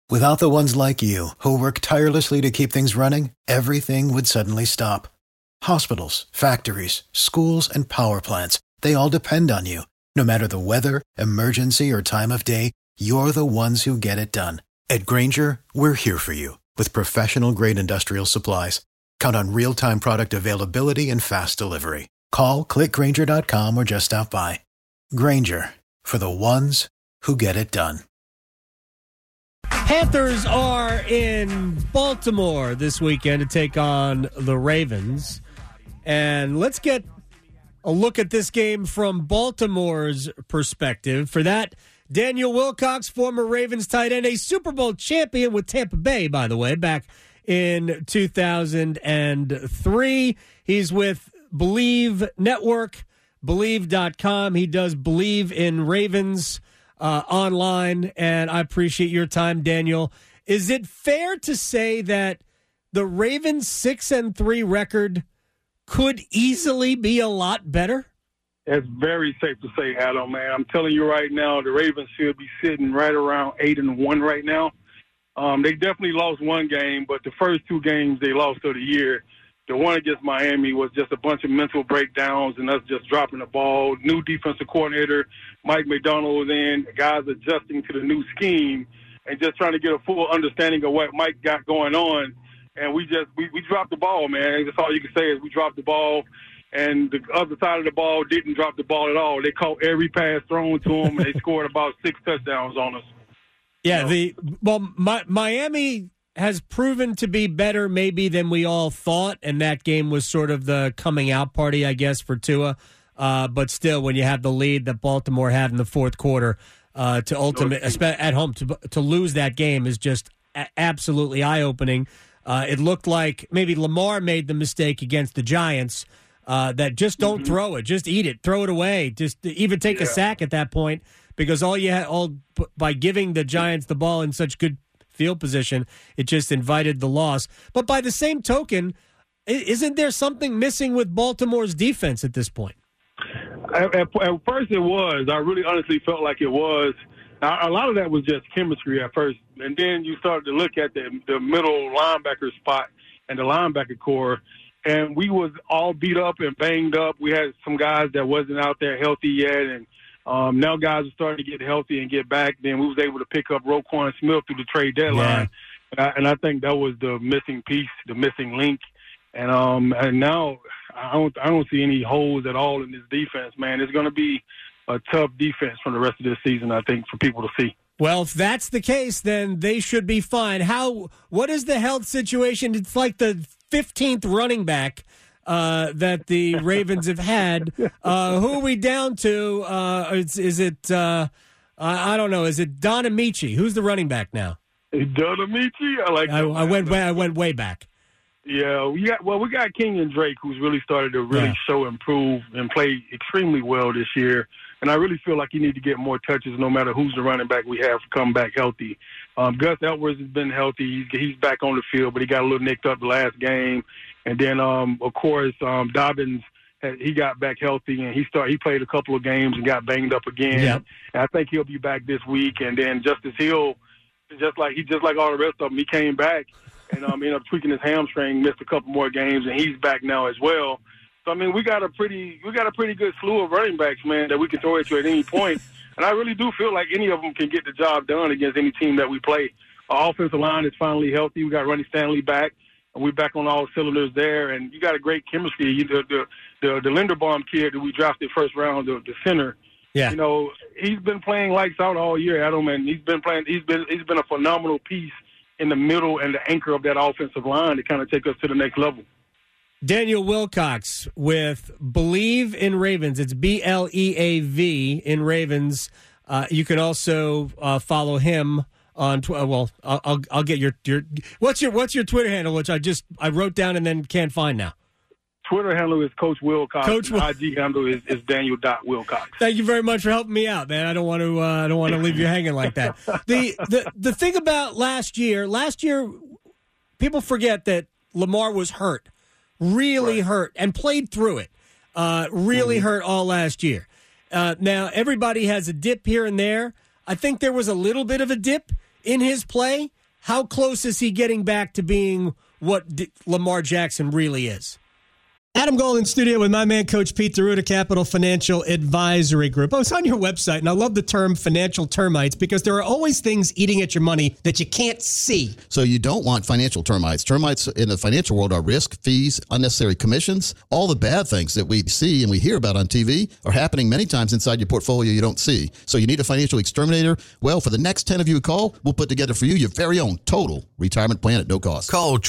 Without the ones like you, who work tirelessly to keep things running, everything would suddenly stop. Hospitals, factories, schools, and power plants, they all depend on you. No matter the weather, emergency, or time of day, you're the ones who get it done. At Grainger, we're here for you with professional-grade industrial supplies. Count on real-time product availability and fast delivery. Call, clickgrainger.com, or just stop by. Grainger, for the ones who get it done. Panthers are in Baltimore this weekend to take on the Ravens. And let's get a look at this game from Baltimore's perspective. For that, Daniel Wilcox, former Ravens tight end, a Super Bowl champion with Tampa Bay, by the way, back in 2003. He's with Believe Network, Believe.com. He does Believe in Ravens online, and I appreciate your time, Daniel. Is it fair to say that the Ravens' 6-3 record could easily be a lot better? It's very safe to say, Adam, man. I'm telling you right now, the Ravens should be sitting right around 8-1 right now. They definitely lost one game, but the first two games they lost of the year, the one against Miami was just a bunch of mental breakdowns and us just dropping the ball. New defensive coordinator, Mike McDonald, was in. The guys adjusting to the new scheme and just trying to get a full understanding of what Mike got going on. And we dropped the ball, man. That's all you can say is we dropped the ball. And the other side of the ball didn't drop the ball at all. They caught every pass thrown to them, and they scored about 6 touchdowns on us. Yeah, Miami has proven to be better maybe than we all thought, and that game was sort of the coming out party, I guess, for Tua. But still, when you have the lead that Baltimore had in the fourth quarter, at home to lose that game is just absolutely eye-opening. It looked like maybe Lamar made the mistake against the Giants. That just don't throw it, just eat it, throw it away, just even take a sack at that point, because by giving the Giants the ball in such good field position, it just invited the loss. But by the same token, isn't there something missing with Baltimore's defense at this point? At first it was. I really honestly felt like it was. A lot of that was just chemistry at first, and then you started to look at the middle linebacker spot and the linebacker core. And we was all beat up and banged up. We had some guys that wasn't out there healthy yet, and now guys are starting to get healthy and get back. Then we was able to pick up Roquan Smith through the trade deadline, and I think that was the missing piece, the missing link. And now I don't see any holes at all in this defense, man. It's going to be a tough defense for the rest of this season, I think, for people to see. Well, if that's the case, then they should be fine. What is the health situation? It's like the 15th running back that the Ravens have had. Who are we down to? Is it I don't know. Is it Don Amici? Who's the running back now? Don Amici? I went way back. Yeah, we got Kenyon Drake, who's really started to show improve and play extremely well this year. And I really feel like you need to get more touches no matter who's the running back we have come back healthy. Gus Edwards has been healthy. He's back on the field, but he got a little nicked up the last game. And then, of course, Dobbins, he got back healthy, and he played a couple of games and got banged up again. Yep. And I think he'll be back this week. And then Justice Hill, just like all the rest of them, he came back and ended up tweaking his hamstring, missed a couple more games, and he's back now as well. So, I mean, we got a pretty good slew of running backs, man, that we can throw it to at any point. And I really do feel like any of them can get the job done against any team that we play. Our offensive line is finally healthy. We got Ronnie Stanley back, and we're back on all cylinders there. And you got a great chemistry. The Linderbaum kid that we drafted first round, the center. Yeah. You know, he's been playing lights out all year, Adam, and he's been a phenomenal piece in the middle and the anchor of that offensive line to kind of take us to the next level. Daniel Wilcox with Believe in Ravens. It's BLEAV in Ravens. You can also follow him on Twitter. Well, I'll get your what's your Twitter handle, which I wrote down and then can't find now. Twitter handle is Coach Wilcox. IG handle is Daniel.Wilcox. Thank you very much for helping me out, man. I don't want to leave you hanging like that. The thing about last year, people forget that Lamar was hurt. Really hurt and played through it. Hurt all last year. Now, everybody has a dip here and there. I think there was a little bit of a dip in his play how close is he getting back to being what Lamar Jackson really is? Adam Gold in studio with my man, Coach Pete D'Arruda, Capital Financial Advisory Group. I was on your website, and I love the term financial termites because there are always things eating at your money that you can't see. So you don't want financial termites. Termites in the financial world are risk, fees, unnecessary commissions. All the bad things that we see and we hear about on TV are happening many times inside your portfolio you don't see. So you need a financial exterminator. Well, for the next 10 of you who call, we'll put together for you your very own total retirement plan at no cost. Call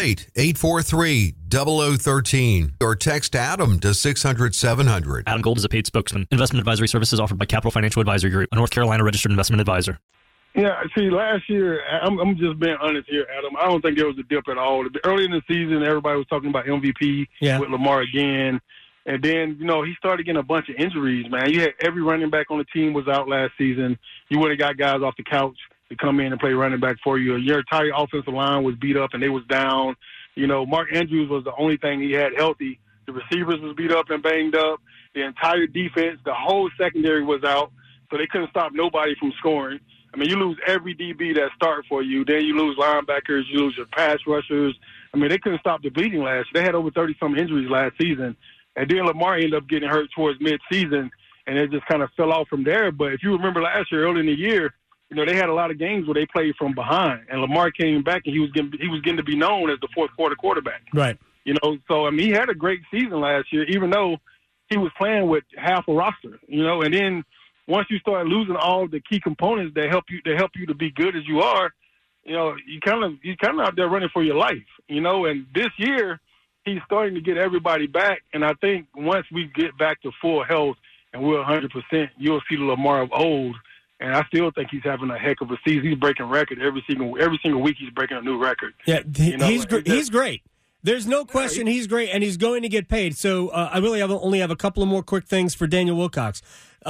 888-843-0013 or text Adam to 600-700. Adam Gold is a paid spokesman. Investment advisory services offered by Capital Financial Advisory Group, a North Carolina registered investment advisor. Yeah, see, last year, I'm just being honest here, Adam. I don't think there was a dip at all. Early in the season, everybody was talking about MVP with Lamar again. And then, he started getting a bunch of injuries, man. You had every running back on the team was out last season. You would have got guys off the couch to come in and play running back for you. Your entire offensive line was beat up and they was down. Mark Andrews was the only thing he had healthy. The receivers was beat up and banged up. The entire defense, the whole secondary was out, so they couldn't stop nobody from scoring. I mean, you lose every DB that started for you. Then you lose linebackers. You lose your pass rushers. I mean, they couldn't stop the bleeding last year. They had over 30-some injuries last season. And then Lamar ended up getting hurt towards mid-season, and it just kind of fell off from there. But if you remember last year, early in the year, they had a lot of games where they played from behind, and Lamar came back, and he was getting to be known as the fourth quarter quarterback. Right. So, I mean, he had a great season last year, even though he was playing with half a roster, and then once you start losing all the key components that help you to be good as you are, you kind of out there running for your life, and this year he's starting to get everybody back. And I think once we get back to full health and we're 100%, you'll see the Lamar of old. And I still think he's having a heck of a season. He's breaking record every single week. He's breaking a new record. Yeah, he's great. There's no question he's great, and he's going to get paid. So I really only have a couple of more quick things for Daniel Wilcox.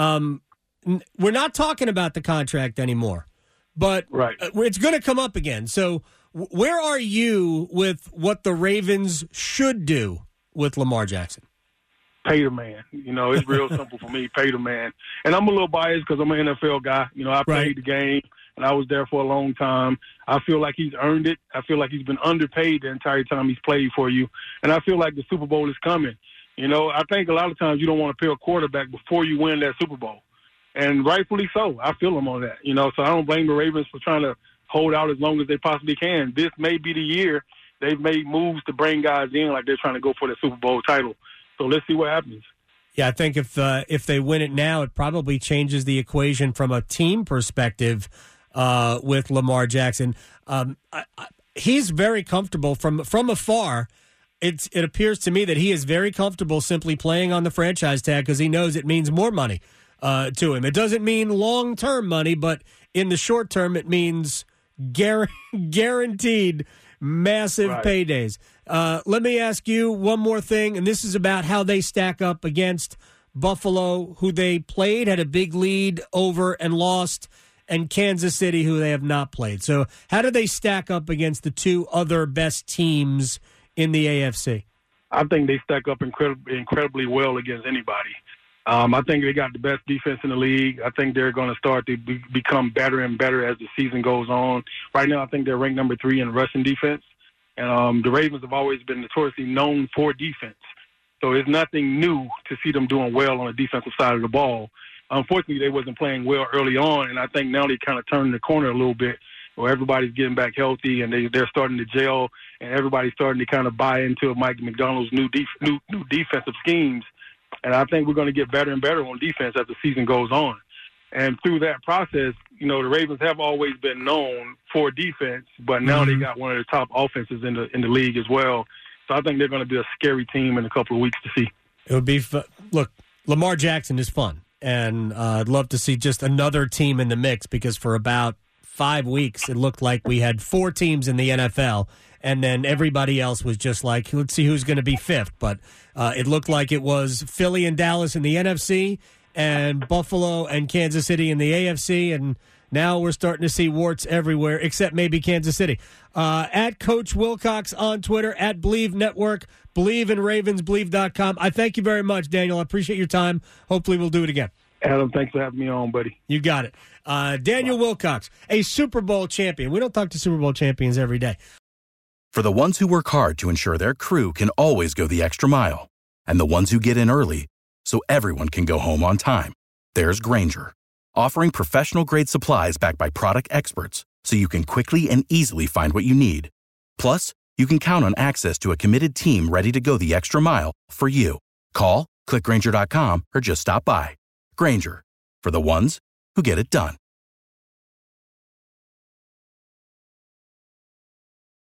We're not talking about the contract anymore, but it's going to come up again. So where are you with what the Ravens should do with Lamar Jackson? Pay the man. It's real simple for me. Pay the man. And I'm a little biased because I'm an NFL guy. I played the game, and I was there for a long time. I feel like he's earned it. I feel like he's been underpaid the entire time he's played for you. And I feel like the Super Bowl is coming. I think a lot of times you don't want to pay a quarterback before you win that Super Bowl. And rightfully so. I feel him on that. So I don't blame the Ravens for trying to hold out as long as they possibly can. This may be the year they've made moves to bring guys in like they're trying to go for the Super Bowl title. So let's see what happens. Yeah, I think if they win it now, it probably changes the equation from a team perspective with Lamar Jackson. He's very comfortable from afar. It appears to me that he is very comfortable simply playing on the franchise tag because he knows it means more money to him. It doesn't mean long-term money, but in the short term, it means guaranteed massive paydays. Let me ask you one more thing, and this is about how they stack up against Buffalo, who they played, had a big lead over and lost, and Kansas City, who they have not played. So how do they stack up against the two other best teams in the AFC? I think they stack up incredibly well against anybody. I think they got the best defense in the league. I think they're going to start to become better and better as the season goes on. Right now, I think they're ranked number 3 in rushing defense. And the Ravens have always been notoriously known for defense. So it's nothing new to see them doing well on the defensive side of the ball. Unfortunately, they wasn't playing well early on, and I think now they kind of turned the corner a little bit where everybody's getting back healthy and they're starting to gel, and everybody's starting to kind of buy into Mike McDonald's new defensive schemes. And I think we're going to get better and better on defense as the season goes on. And through that process, the Ravens have always been known for defense, but now they got one of the top offenses in the league as well. So I think they're going to be a scary team in a couple of weeks to see. It would be look, Lamar Jackson is fun, and I'd love to see just another team in the mix because for about 5 weeks it looked like we had 4 teams in the NFL, and then everybody else was just like, let's see who's going to be fifth. But it looked like it was Philly and Dallas in the NFC and Buffalo and Kansas City in the AFC, and now we're starting to see warts everywhere except maybe Kansas City. At Coach Wilcox on Twitter, at Believe Network, Believe in Ravens, Believe.com. I thank you very much, Daniel. I appreciate your time. Hopefully we'll do it again. Adam, thanks for having me on, buddy. You got it. Daniel Wilcox, a Super Bowl champion. We don't talk to Super Bowl champions every day. For the ones who work hard to ensure their crew can always go the extra mile, and the ones who get in early so everyone can go home on time, there's Grainger, offering professional-grade supplies backed by product experts so you can quickly and easily find what you need. Plus, you can count on access to a committed team ready to go the extra mile for you. Call, click Grainger.com, or just stop by. Grainger, for the ones who get it done.